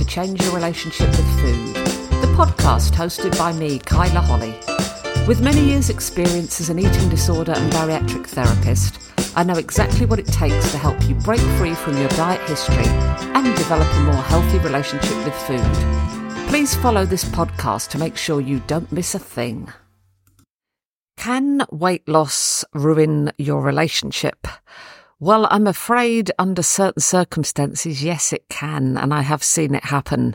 change your relationship with food, the podcast hosted by me, Kyla Holly. With many years' experience as an eating disorder and bariatric therapist, I know exactly what it takes to help you break free from your diet history and develop a more healthy relationship with food. Please follow this podcast to make sure you don't miss a thing. Can weight loss ruin your relationship? Well, I'm afraid under certain circumstances, yes, it can, and I have seen it happen.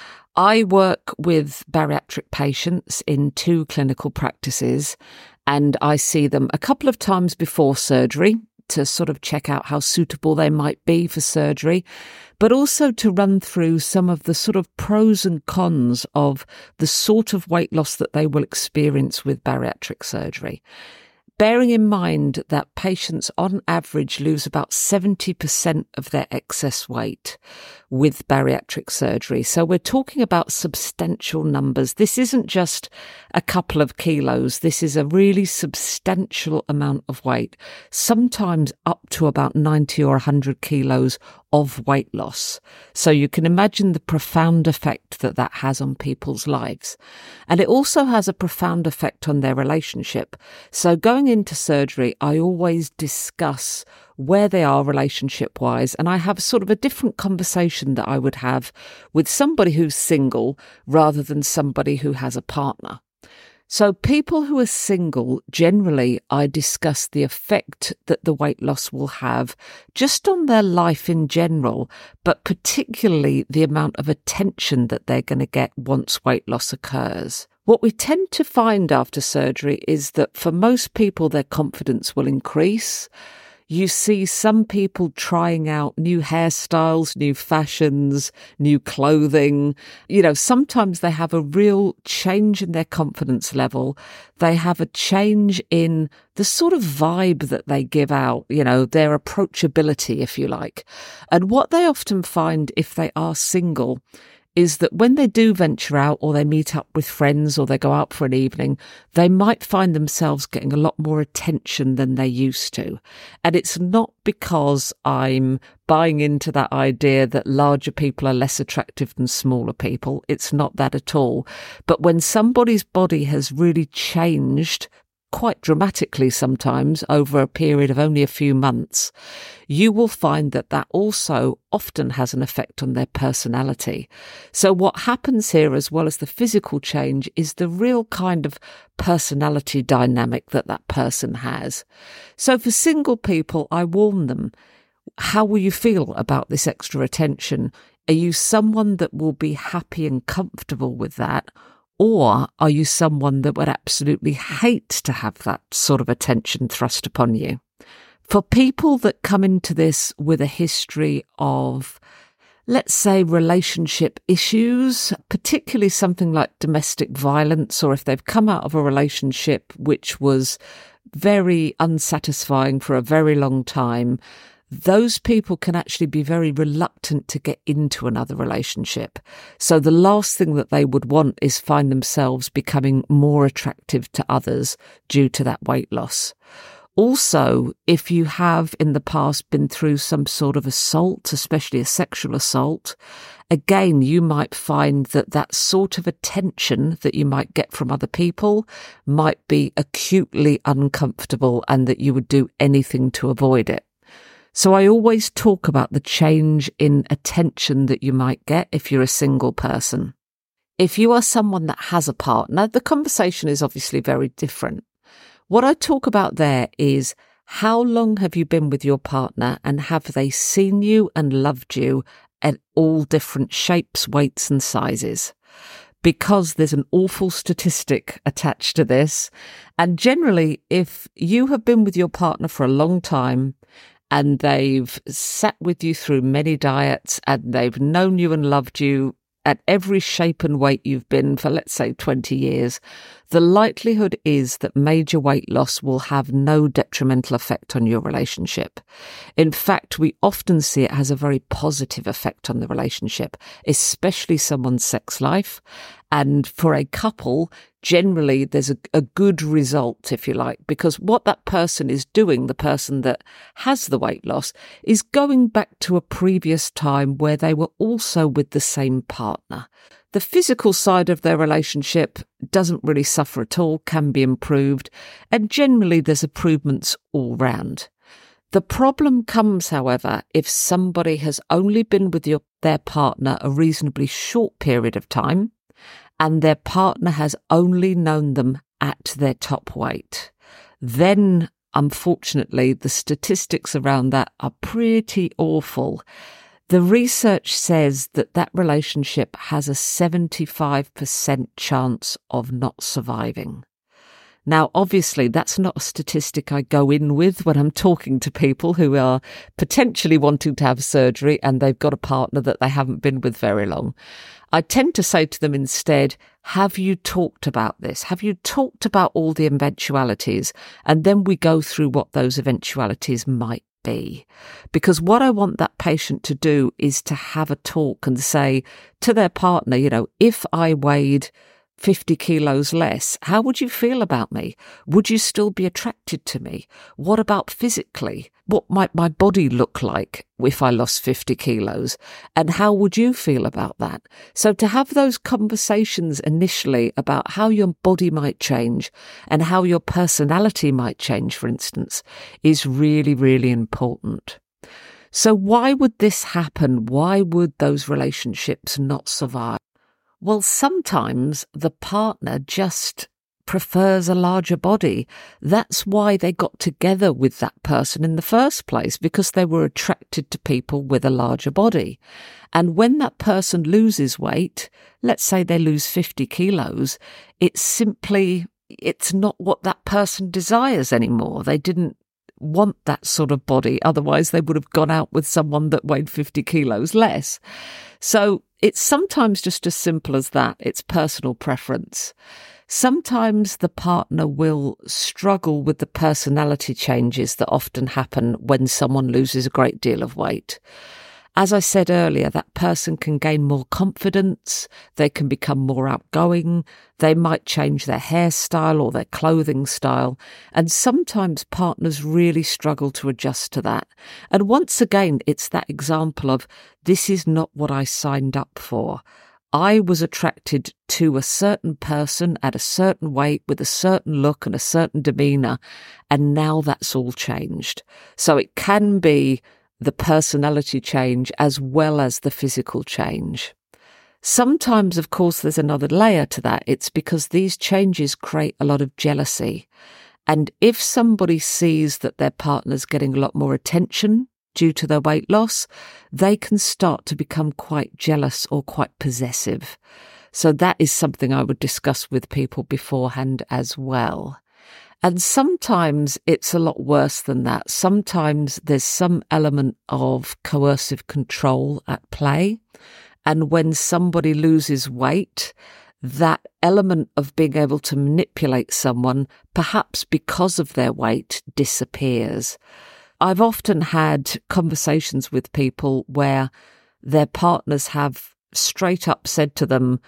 I work with bariatric patients in 2 clinical practices, and I see them a couple of times before surgery to sort of check out how suitable they might be for surgery, but also to run through some of the sort of pros and cons of the sort of weight loss that they will experience with bariatric surgery. Bearing in mind that patients on average lose about 70% of their excess weight with bariatric surgery. So we're talking about substantial numbers. This isn't just a couple of kilos. This is a really substantial amount of weight, sometimes up to about 90 or 100 kilos of weight loss. So you can imagine the profound effect that that has on people's lives. And it also has a profound effect on their relationship. So going into surgery, I always discuss where they are relationship-wise, and I have sort of a different conversation that I would have with somebody who's single rather than somebody who has a partner. So people who are single, generally, I discuss the effect that the weight loss will have just on their life in general, but particularly the amount of attention that they're going to get once weight loss occurs. What we tend to find after surgery is that for most people, their confidence will increase. You see some people trying out new hairstyles, new fashions, new clothing. Sometimes they have a real change in their confidence level. They have a change in the sort of vibe that they give out, their approachability, if you like. And what they often find if they are single is that when they do venture out or they meet up with friends or they go out for an evening, they might find themselves getting a lot more attention than they used to. And it's not because I'm buying into that idea that larger people are less attractive than smaller people. It's not that at all. But when somebody's body has really changed quite dramatically sometimes over a period of only a few months, you will find that that also often has an effect on their personality. So what happens here, as well as the physical change, is the real kind of personality dynamic that that person has. So for single people, I warn them, how will you feel about this extra attention? Are you someone that will be happy and comfortable with that? Or are you someone that would absolutely hate to have that sort of attention thrust upon you? For people that come into this with a history of, let's say, relationship issues, particularly something like domestic violence, or if they've come out of a relationship which was very unsatisfying for a very long time, those people can actually be very reluctant to get into another relationship. So the last thing that they would want is find themselves becoming more attractive to others due to that weight loss. Also, if you have in the past been through some sort of assault, especially a sexual assault, again, you might find that that sort of attention that you might get from other people might be acutely uncomfortable and that you would do anything to avoid it. So I always talk about the change in attention that you might get if you're a single person. If you are someone that has a partner, the conversation is obviously very different. What I talk about there is how long have you been with your partner and have they seen you and loved you at all different shapes, weights and sizes? Because there's an awful statistic attached to this. And generally, if you have been with your partner for a long time and they've sat with you through many diets and they've known you and loved you at every shape and weight you've been for, let's say, 20 years, the likelihood is that major weight loss will have no detrimental effect on your relationship. In fact, we often see it has a very positive effect on the relationship, especially someone's sex life. And for a couple, generally there's a good result, if you like, because what that person is doing, the person that has the weight loss, is going back to a previous time where they were also with the same partner. The physical side of their relationship doesn't really suffer at all, can be improved, and generally there's improvements all round. The problem comes, however, if somebody has only been with their partner a reasonably short period of time, and their partner has only known them at their top weight. Then, unfortunately, the statistics around that are pretty awful. The research says that that relationship has a 75% chance of not surviving. Now, obviously, that's not a statistic I go in with when I'm talking to people who are potentially wanting to have surgery and they've got a partner that they haven't been with very long. I tend to say to them instead, have you talked about this? Have you talked about all the eventualities? And then we go through what those eventualities might be. Because what I want that patient to do is to have a talk and say to their partner, if I weighed 50 kilos less, how would you feel about me? Would you still be attracted to me? What about physically? What might my body look like if I lost 50 kilos? And how would you feel about that? So to have those conversations initially about how your body might change and how your personality might change, for instance, is really, really important. So why would this happen? Why would those relationships not survive? Well, sometimes the partner just prefers a larger body. That's why they got together with that person in the first place, because they were attracted to people with a larger body. And when that person loses weight, let's say they lose 50 kilos, it's not what that person desires anymore. They didn't want that sort of body. Otherwise, they would have gone out with someone that weighed 50 kilos less. So it's sometimes just as simple as that. It's personal preference. Sometimes the partner will struggle with the personality changes that often happen when someone loses a great deal of weight. As I said earlier, that person can gain more confidence, they can become more outgoing, they might change their hairstyle or their clothing style, and sometimes partners really struggle to adjust to that. And once again, it's that example of, this is not what I signed up for. I was attracted to a certain person at a certain weight with a certain look and a certain demeanour, and now that's all changed. So it can be the personality change as well as the physical change. Sometimes, of course, there's another layer to that. It's because these changes create a lot of jealousy. And if somebody sees that their partner's getting a lot more attention due to their weight loss, they can start to become quite jealous or quite possessive. So that is something I would discuss with people beforehand as well. And sometimes it's a lot worse than that. Sometimes there's some element of coercive control at play. And when somebody loses weight, that element of being able to manipulate someone, perhaps because of their weight, disappears. I've often had conversations with people where their partners have straight up said to them,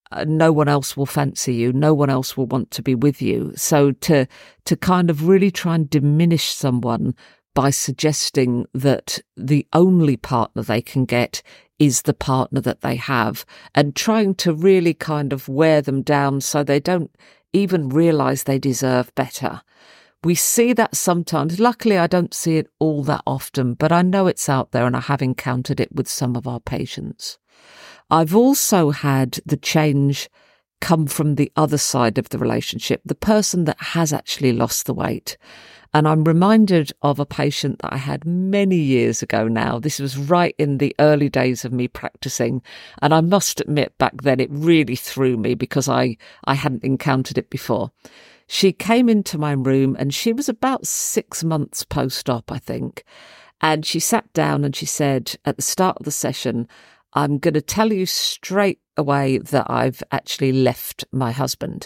no one else will fancy you, no one else will want to be with you. So to kind of really try and diminish someone by suggesting that the only partner they can get is the partner that they have, and trying to really kind of wear them down so they don't even realise they deserve better. We see that sometimes. Luckily, I don't see it all that often, but I know it's out there and I have encountered it with some of our patients. I've also had the change come from the other side of the relationship, the person that has actually lost the weight. And I'm reminded of a patient that I had many years ago now. This was right in the early days of me practicing. And I must admit back then it really threw me because I hadn't encountered it before. She came into my room and she was about 6 months post-op, I think. And she sat down and she said at the start of the session, I'm going to tell you straight away that I've actually left my husband.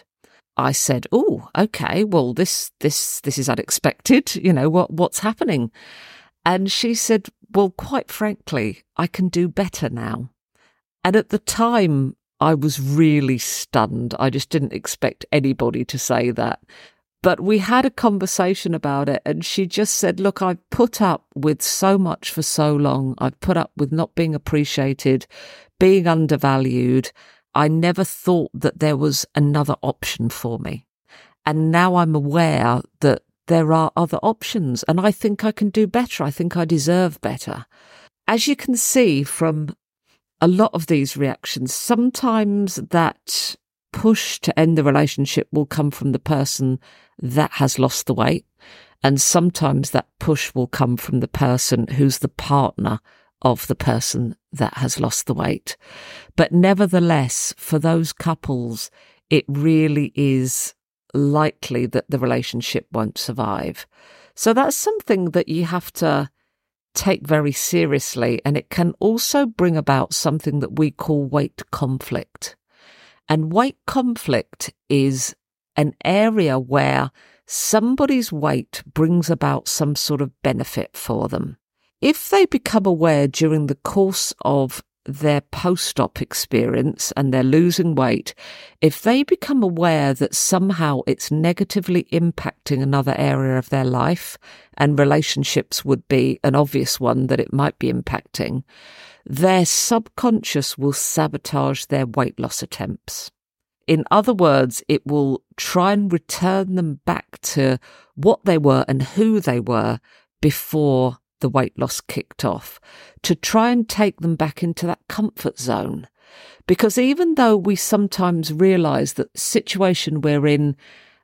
I said, "Oh, okay, well, this is unexpected. What's happening?" And she said, "Well, quite frankly, I can do better now." And at the time, I was really stunned. I just didn't expect anybody to say that. But we had a conversation about it, and she just said, "Look, I've put up with so much for so long. I've put up with not being appreciated, being undervalued. I never thought that there was another option for me. And now I'm aware that there are other options, and I think I can do better. I think I deserve better." As you can see from a lot of these reactions, sometimes that push to end the relationship will come from the person that has lost the weight, and sometimes that push will come from the person who's the partner of the person that has lost the weight. But nevertheless, for those couples, it really is likely that the relationship won't survive. So that's something that you have to take very seriously, and it can also bring about something that we call weight conflict. And weight conflict is an area where somebody's weight brings about some sort of benefit for them. If they become aware during the course of their post-op experience and they're losing weight, if they become aware that somehow it's negatively impacting another area of their life, and relationships would be an obvious one that it might be impacting, their subconscious will sabotage their weight loss attempts. In other words, it will try and return them back to what they were and who they were before the weight loss kicked off, to try and take them back into that comfort zone. Because even though we sometimes realise that the situation we're in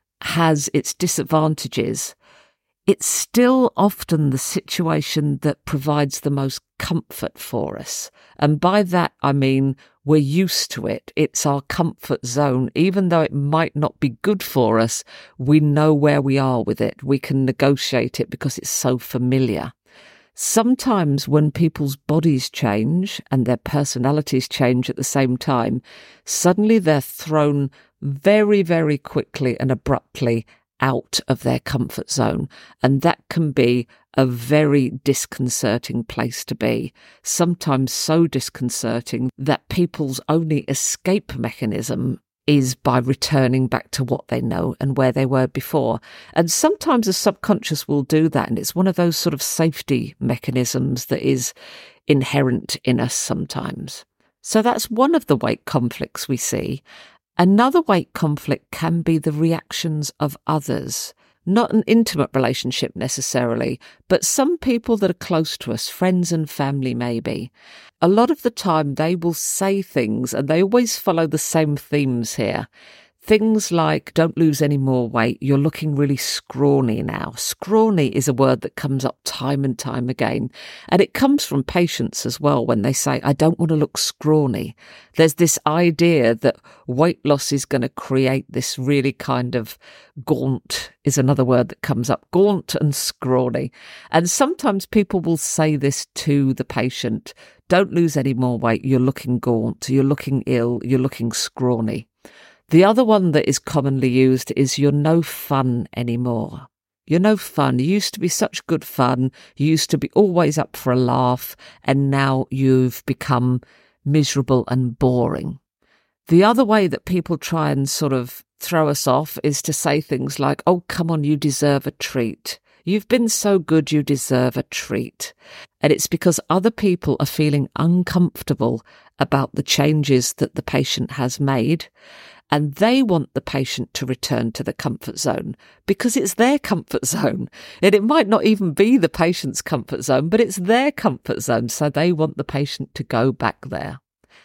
has its disadvantages, it's still often the situation that provides the most comfort for us. And by that, I mean, we're used to it. It's our comfort zone. Even though it might not be good for us, we know where we are with it. We can negotiate it because it's so familiar. Sometimes when people's bodies change and their personalities change at the same time, suddenly they're thrown very, very quickly and abruptly out of their comfort zone. And that can be a very disconcerting place to be. Sometimes so disconcerting that people's only escape mechanism is by returning back to what they know and where they were before. And sometimes the subconscious will do that, and it's one of those sort of safety mechanisms that is inherent in us sometimes. So that's one of the weight conflicts we see. Another weight conflict can be the reactions of others. Not an intimate relationship necessarily, but some people that are close to us, friends and family maybe. A lot of the time they will say things, and they always follow the same themes here. Things like, "Don't lose any more weight, you're looking really scrawny now." Scrawny is a word that comes up time and time again. And it comes from patients as well when they say, "I don't want to look scrawny." There's this idea that weight loss is going to create this really kind of gaunt, is another word that comes up, gaunt and scrawny. And sometimes people will say this to the patient, "Don't lose any more weight, you're looking gaunt, you're looking ill, you're looking scrawny." The other one that is commonly used is, "You're no fun anymore. You're no fun. You used to be such good fun. You used to be always up for a laugh, and now you've become miserable and boring." The other way that people try and sort of throw us off is to say things like, "Oh, come on, you deserve a treat. You've been so good, you deserve a treat." And it's because other people are feeling uncomfortable about the changes that the patient has made, and they want the patient to return to the comfort zone because it's their comfort zone. And it might not even be the patient's comfort zone, but it's their comfort zone. So they want the patient to go back there.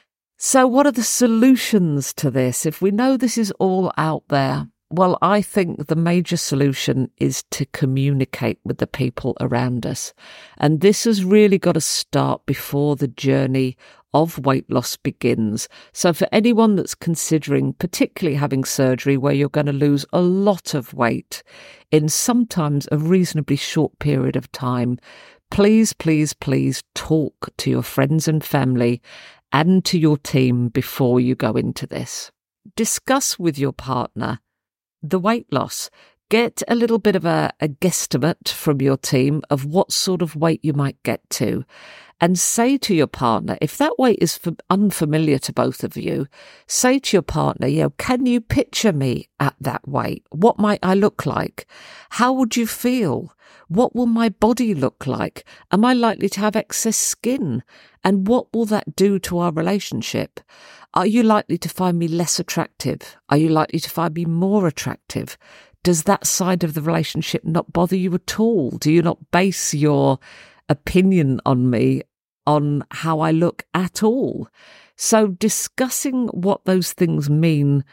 So what are the solutions to this? If we know this is all out there, well, I think the major solution is to communicate with the people around us. And this has really got to start before the journey of weight loss begins. So for anyone that's considering particularly having surgery where you're going to lose a lot of weight in sometimes a reasonably short period of time, please, please, please talk to your friends and family and to your team before you go into this. Discuss with your partner the weight loss. Get a little bit of a guesstimate from your team of what sort of weight you might get to, and say to your partner, if that weight is unfamiliar to both of you, say to your partner, can you picture me at that weight? What might I look like? How would you feel? What will my body look like? Am I likely to have excess skin? And what will that do to our relationship? Are you likely to find me less attractive? Are you likely to find me more attractive? Does that side of the relationship not bother you at all? Do you not base your opinion on me on how I look at all? So discussing what those things mean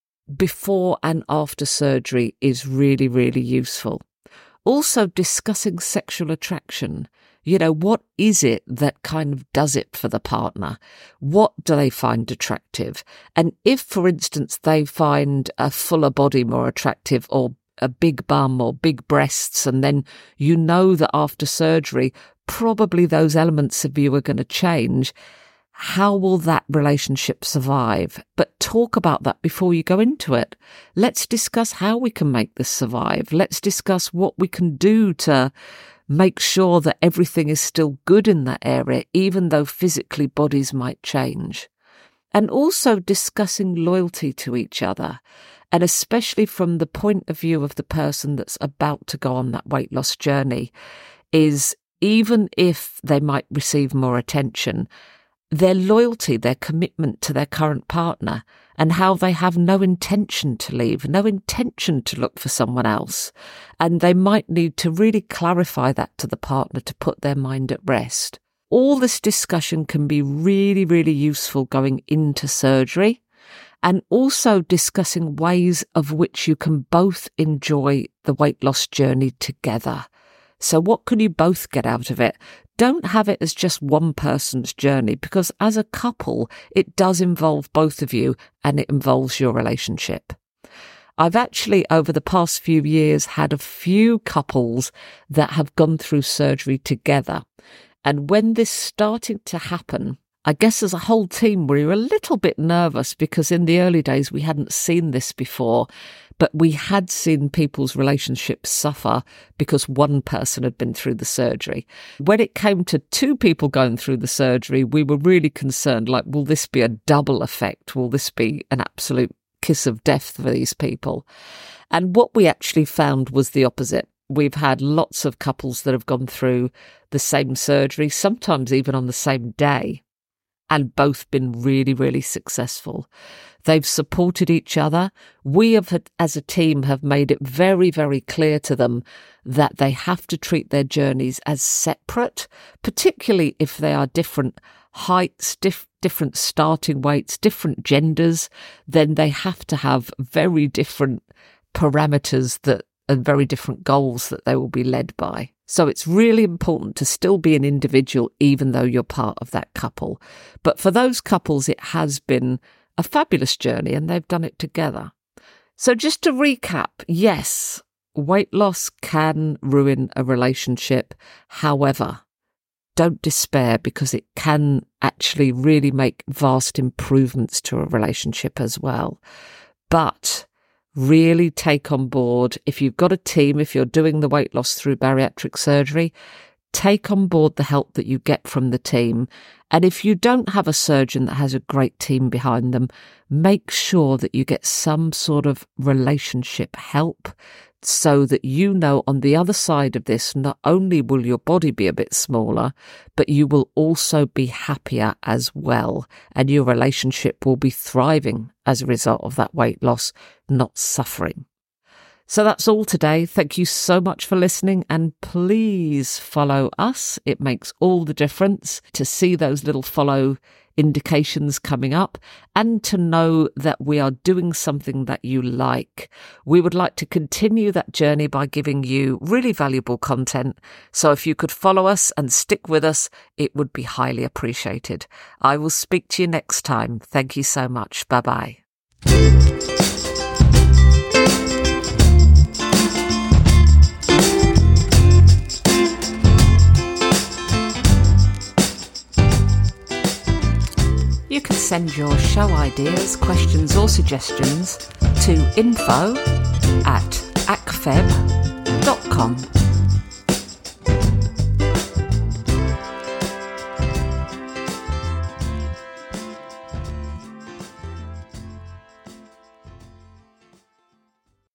before and after surgery is really, really useful. Also discussing sexual attraction. What is it that kind of does it for the partner? What do they find attractive? And if, for instance, they find a fuller body more attractive, or a big bum or big breasts, and then that after surgery, probably those elements of you are going to change, how will that relationship survive? But talk about that before you go into it. Let's discuss how we can make this survive. Let's discuss what we can do to make sure that everything is still good in that area, even though physically bodies might change. And also discussing loyalty to each other, and especially from the point of view of the person that's about to go on that weight loss journey, is even if they might receive more attention, their loyalty, their commitment to their current partner, and how they have no intention to leave, no intention to look for someone else. And they might need to really clarify that to the partner to put their mind at rest. All this discussion can be really, really useful going into surgery, and also discussing ways of which you can both enjoy the weight loss journey together. So what can you both get out of it? Don't have it as just one person's journey, because as a couple, it does involve both of you and it involves your relationship. I've actually, over the past few years, had a few couples that have gone through surgery together. And when this started to happen, I guess as a whole team, we were a little bit nervous, because in the early days, we hadn't seen this before. But we had seen people's relationships suffer because one person had been through the surgery. When it came to two people going through the surgery, we were really concerned, like, will this be a double effect? Will this be an absolute kiss of death for these people? And what we actually found was the opposite. We've had lots of couples that have gone through the same surgery, sometimes even on the same day, and both been really, really successful. They've supported each other. We have, as a team, have made it very, very clear to them that they have to treat their journeys as separate, particularly if they are different heights, different starting weights, different genders. Then they have to have very different parameters and very different goals that they will be led by. So it's really important to still be an individual, even though you're part of that couple. But for those couples, it has been a fabulous journey, and they've done it together. So just to recap, yes, weight loss can ruin a relationship. However, don't despair, because it can actually really make vast improvements to a relationship as well. But really take on board, if you've got a team, if you're doing the weight loss through bariatric surgery, take on board the help that you get from the team. And if you don't have a surgeon that has a great team behind them, make sure that you get some sort of relationship help, so that on the other side of this, not only will your body be a bit smaller, but you will also be happier as well. And your relationship will be thriving as a result of that weight loss, not suffering. So that's all today. Thank you so much for listening, and please follow us. It makes all the difference to see those little follow indications coming up, and to know that we are doing something that you like. We would like to continue that journey by giving you really valuable content. So if you could follow us and stick with us, it would be highly appreciated. I will speak to you next time. Thank you so much. Bye-bye. You can send your show ideas, questions or suggestions to info feb.com.